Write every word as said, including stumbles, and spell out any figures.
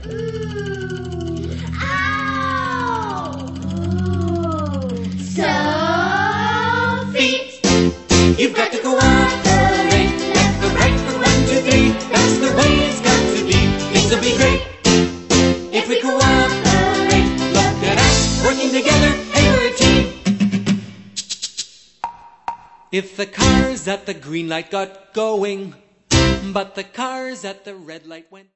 Ooh. Ow. Ooh. So feet. You've got to cooperate. Left or right for one, two, three. That's the way it's got to be. Things will be great if we cooperate. Look at us working together. Hey, we're a team. If the cars at the green light got going, but the cars at the red light went